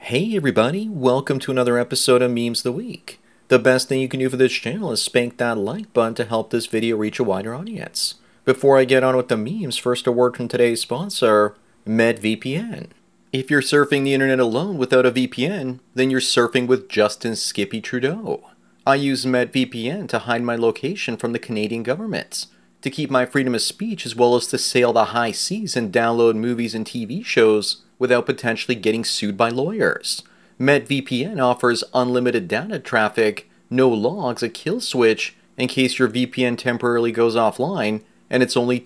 Hey everybody, welcome to another episode of Memes of the Week. The best thing you can do for this channel is spank that like button to help this video reach a wider audience. Before I get on with the memes, first a word from today's sponsor, MedVPN. If you're surfing the internet alone without a VPN, then you're surfing with Justin Skippy Trudeau. I use MedVPN to hide my location from the Canadian government, to keep my freedom of speech as well as to sail the high seas and download movies and TV shows without potentially getting sued by lawyers. MedVPN offers unlimited data traffic, no logs, a kill switch in case your VPN temporarily goes offline, and it's only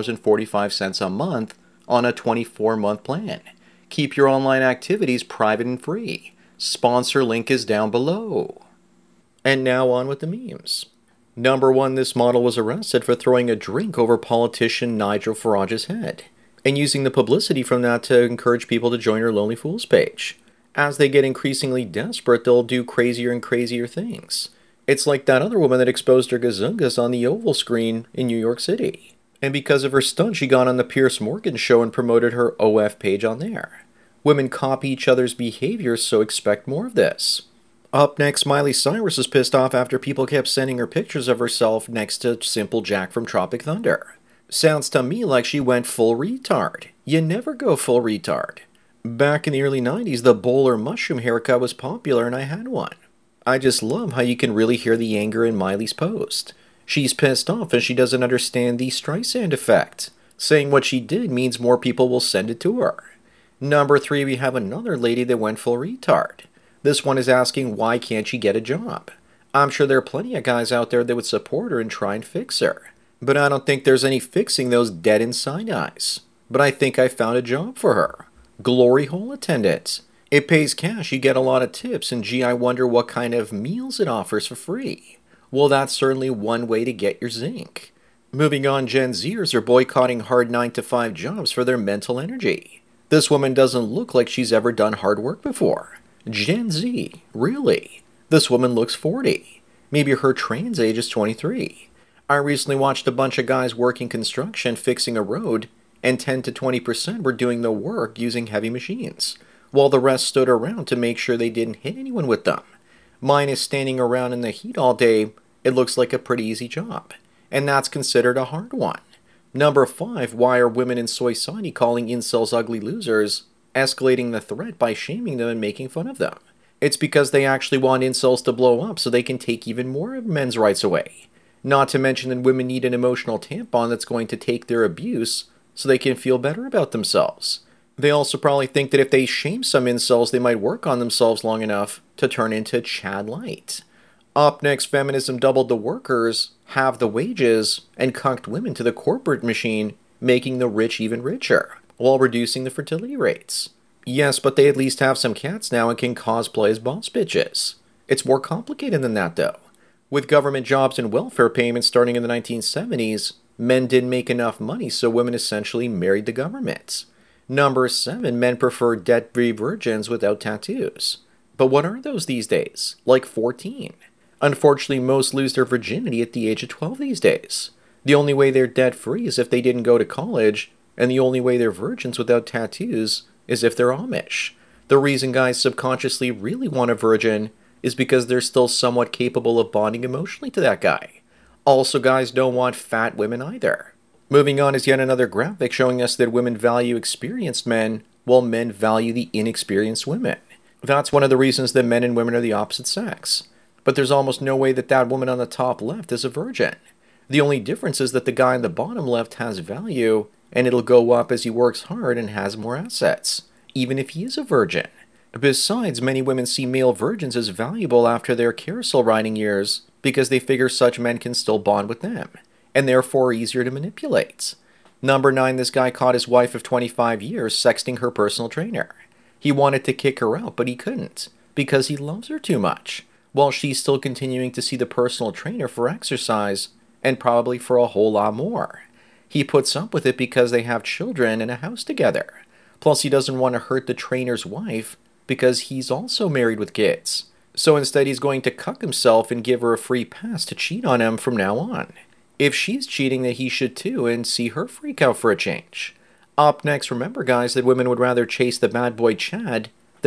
$2.45 a month on a 24-month plan. Keep your online activities private and free. Sponsor link is down below. And now on with the memes. Number 1, this model was arrested for throwing a drink over politician Nigel Farage's head, and using the publicity from that to encourage people to join her Lonely Fools page. As they get increasingly desperate, they'll do crazier and crazier things. It's like that other woman that exposed her gazungas on the Oval screen in New York City. And because of her stunt, she got on the Piers Morgan show and promoted her OF page on there. Women copy each other's behavior, so expect more of this. Up next, Miley Cyrus is pissed off after people kept sending her pictures of herself next to Simple Jack from Tropic Thunder. Sounds to me like she went full retard. You never go full retard. Back in the early 90s, the bowler mushroom haircut was popular and I had one. I just love how you can really hear the anger in Miley's post. She's pissed off and she doesn't understand the Streisand effect. Saying what she did means more people will send it to her. Number 3, we have another lady that went full retard. This one is asking why can't she get a job? I'm sure there are plenty of guys out there that would support her and try and fix her. But I don't think there's any fixing those dead inside eyes. But I think I found a job for her. Glory hole attendant. It pays cash, you get a lot of tips, and gee, I wonder what kind of meals it offers for free. Well, that's certainly one way to get your zinc. Moving on, Gen Zers are boycotting hard 9-to-5 jobs for their mental energy. This woman doesn't look like she's ever done hard work before. Gen Z? Really? This woman looks 40. Maybe her trans age is 23. I recently watched a bunch of guys working construction fixing a road, and 10 to 20% were doing the work using heavy machines, while the rest stood around to make sure they didn't hit anyone with them. Mine is standing around in the heat all day. It looks like a pretty easy job, and that's considered a hard one. Number 5, why are women in society calling incels ugly losers, escalating the threat by shaming them and making fun of them? It's because they actually want incels to blow up so they can take even more of men's rights away. Not to mention that women need an emotional tampon that's going to take their abuse so they can feel better about themselves. They also probably think that if they shame some incels, they might work on themselves long enough to turn into Chad Light. Up next, feminism doubled the workers, halved the wages, and cucked women to the corporate machine, making the rich even richer, while reducing the fertility rates. Yes, but they at least have some cats now and can cosplay as boss bitches. It's more complicated than that, though. With government jobs and welfare payments starting in the 1970s, men didn't make enough money, so women essentially married the government. Number 7, men prefer debt-free virgins without tattoos. But what are those these days? Like 14. Unfortunately, most lose their virginity at the age of 12 these days. The only way they're debt-free is if they didn't go to college, and the only way they're virgins without tattoos is if they're Amish. The reason guys subconsciously really want a virgin is because they're still somewhat capable of bonding emotionally to that guy. Also, guys don't want fat women either. Moving on is yet another graphic showing us that women value experienced men, while men value the inexperienced women. That's one of the reasons that men and women are the opposite sex. But there's almost no way that that woman on the top left is a virgin. The only difference is that the guy on the bottom left has value, and it'll go up as he works hard and has more assets, even if he is a virgin. Besides, many women see male virgins as valuable after their carousel riding years because they figure such men can still bond with them, and therefore are easier to manipulate. Number 9, this guy caught his wife of 25 years sexting her personal trainer. He wanted to kick her out, but he couldn't, because he loves her too much, while she's still continuing to see the personal trainer for exercise, and probably for a whole lot more. He puts up with it because they have children and a house together. Plus, he doesn't want to hurt the trainer's wife, because he's also married with kids. So instead he's going to cuck himself and give her a free pass to cheat on him from now on. If she's cheating, then he should too, and see her freak out for a change. Up next, remember guys that women would rather chase the bad boy Chad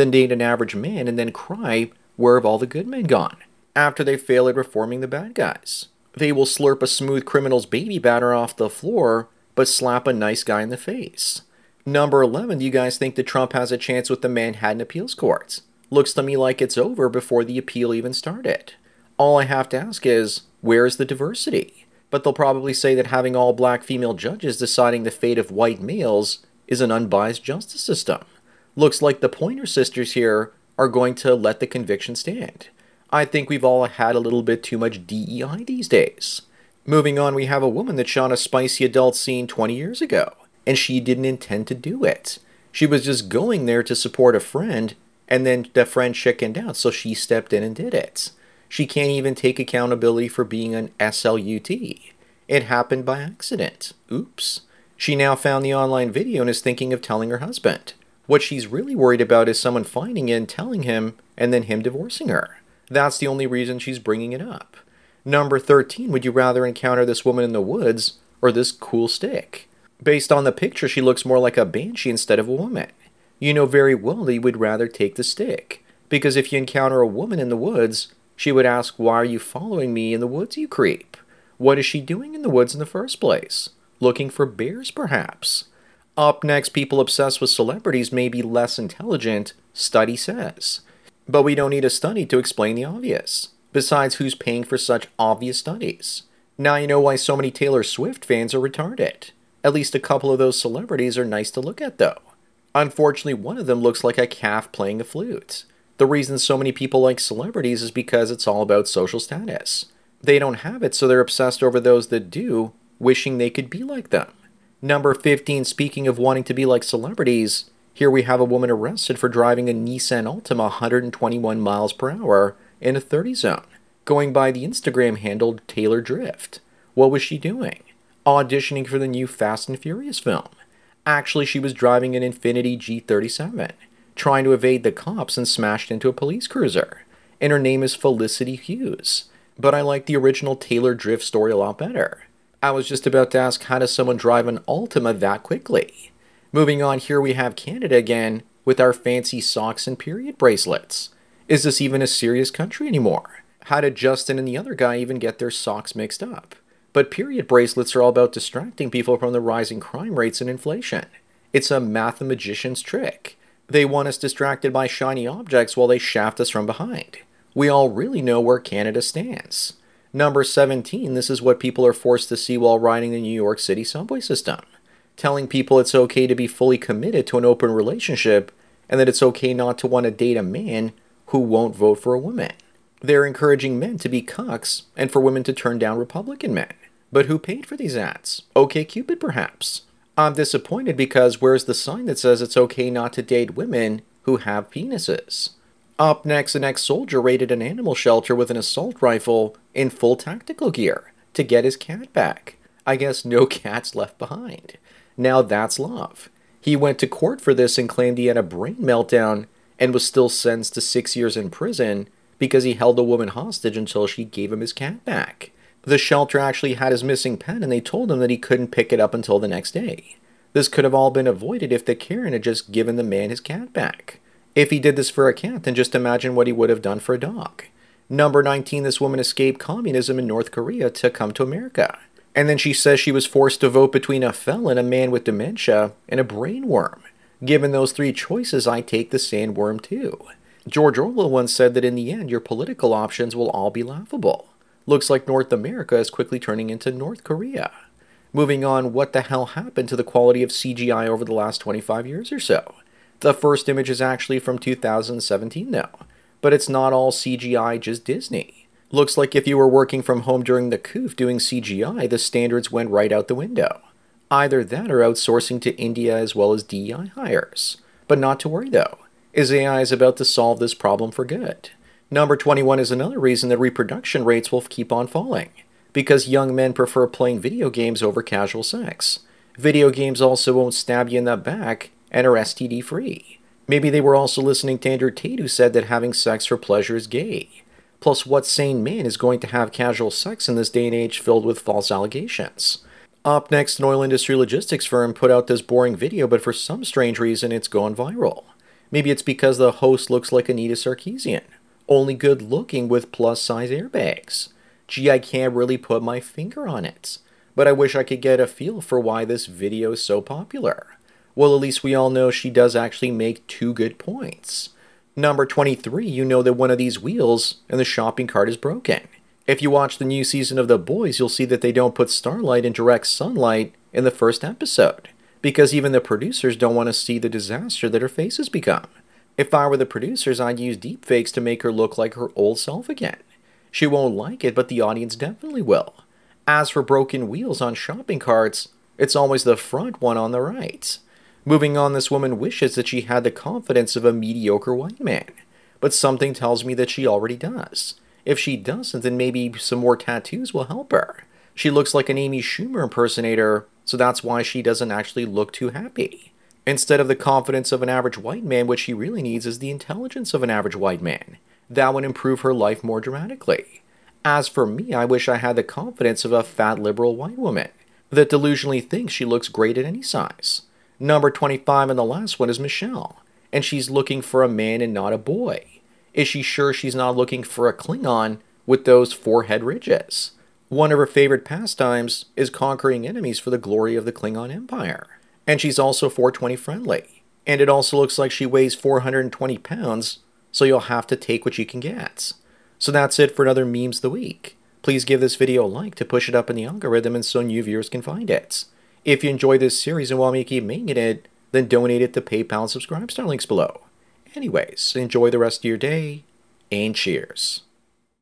then date an average man, and then cry, "Where have all the good men gone?" after they fail at reforming the bad guys. They will slurp a smooth criminal's baby batter off the floor, but slap a nice guy in the face. Number 11, do you guys think that Trump has a chance with the Manhattan appeals courts? Looks to me like it's over before the appeal even started. All I have to ask is, where is the diversity? But they'll probably say that having all black female judges deciding the fate of white males is an unbiased justice system. Looks like the Pointer Sisters here are going to let the conviction stand. I think we've all had a little bit too much DEI these days. Moving on, we have a woman that shot a spicy adult scene 20 years ago, and she didn't intend to do it. She was just going there to support a friend, and then the friend chickened out, so she stepped in and did it. She can't even take accountability for being an SLUT. It happened by accident. Oops. She now found the online video and is thinking of telling her husband. What she's really worried about is someone finding it and telling him, and then him divorcing her. That's the only reason she's bringing it up. Number 13, would you rather encounter this woman in the woods or this cool stick? Based on the picture, she looks more like a banshee instead of a woman. You know very well that you would rather take the stick, because if you encounter a woman in the woods, she would ask, "Why are you following me in the woods, you creep? What is she doing in the woods in the first place? Looking for bears, perhaps?" Up next, people obsessed with celebrities may be less intelligent, study says. But we don't need a study to explain the obvious. Besides, who's paying for such obvious studies? Now you know why so many Taylor Swift fans are retarded. At least a couple of those celebrities are nice to look at, though. Unfortunately, one of them looks like a calf playing a flute. The reason so many people like celebrities is because it's all about social status. They don't have it, so they're obsessed over those that do, wishing they could be like them. Number 15, speaking of wanting to be like celebrities, here we have a woman arrested for driving a Nissan Altima 121 miles per hour in a 30 zone, going by the Instagram handle Taylor Drift. What was she doing? Auditioning for the new Fast and Furious film. Actually, she was driving an Infiniti G37, trying to evade the cops and smashed into a police cruiser. And her name is Felicity Hughes. But I like the original Taylor Drift story a lot better. I was just about to ask, how does someone drive an Altima that quickly? Moving on, here we have Canada again with our fancy socks and period bracelets. Is this even a serious country anymore? How did Justin and the other guy even get their socks mixed up? But period bracelets are all about distracting people from the rising crime rates and inflation. It's a mathematician's trick. They want us distracted by shiny objects while they shaft us from behind. We all really know where Canada stands. Number 17, this is what people are forced to see while riding the New York City subway system. Telling people it's okay to be fully committed to an open relationship and that it's okay not to want to date a man who won't vote for a woman. They're encouraging men to be cucks and for women to turn down Republican men. But who paid for these ads? OkCupid, perhaps. I'm disappointed because where's the sign that says it's okay not to date women who have penises? Up next, an ex-soldier raided an animal shelter with an assault rifle in full tactical gear to get his cat back. I guess no cats left behind. Now that's love. He went to court for this and claimed he had a brain meltdown and was still sentenced to 6 years in prison because he held a woman hostage until she gave him his cat back. The shelter actually had his missing pet and they told him that he couldn't pick it up until the next day. This could have all been avoided if the Karen had just given the man his cat back. If he did this for a cat, then just imagine what he would have done for a dog. Number 19, this woman escaped communism in North Korea to come to America. And then she says she was forced to vote between a felon, a man with dementia, and a brain worm. Given those three choices, I take the sandworm too. George Orwell once said that in the end, your political options will all be laughable. Looks like North America is quickly turning into North Korea. Moving on, what the hell happened to the quality of CGI over the last 25 years or so? The first image is actually from 2017 though, but it's not all CGI, just Disney. Looks like if you were working from home during the COOF doing CGI, the standards went right out the window. Either that or outsourcing to India as well as DEI hires. But not to worry though, as AI is about to solve this problem for good. Number 21 is another reason that reproduction rates will keep on falling. Because young men prefer playing video games over casual sex. Video games also won't stab you in the back and are STD free. Maybe they were also listening to Andrew Tate who said that having sex for pleasure is gay. Plus, what sane man is going to have casual sex in this day and age filled with false allegations? Up next, an oil industry logistics firm put out this boring video, but for some strange reason it's gone viral. Maybe it's because the host looks like Anita Sarkeesian, only good looking with plus size airbags. Gee, I can't really put my finger on it, but I wish I could get a feel for why this video is so popular. Well, at least we all know she does actually make two good points. Number 23, you know that one of these wheels in the shopping cart is broken. If you watch the new season of The Boys, you'll see that they don't put Starlight in direct sunlight in the first episode, because even the producers don't want to see the disaster that her face has become. If I were the producers, I'd use deepfakes to make her look like her old self again. She won't like it, but the audience definitely will. As for broken wheels on shopping carts, it's always the front one on the right. Moving on, this woman wishes that she had the confidence of a mediocre white man, but something tells me that she already does. If she doesn't, then maybe some more tattoos will help her. She looks like an Amy Schumer impersonator, so that's why she doesn't actually look too happy. Instead of the confidence of an average white man, what she really needs is the intelligence of an average white man. That would improve her life more dramatically. As for me, I wish I had the confidence of a fat liberal white woman that delusionally thinks she looks great at any size. Number 25 and the last one is Michelle, and she's looking for a man and not a boy. Is she sure she's not looking for a Klingon with those forehead ridges? One of her favorite pastimes is conquering enemies for the glory of the Klingon Empire. And she's also 420 friendly. And it also looks like she weighs 420 pounds, so you'll have to take what you can get. So that's it for another Memes of the Week. Please give this video a like to push it up in the algorithm and so new viewers can find it. If you enjoyed this series and want me to keep making it, then donate it to PayPal and subscribe star links below. Anyways, enjoy the rest of your day, and cheers.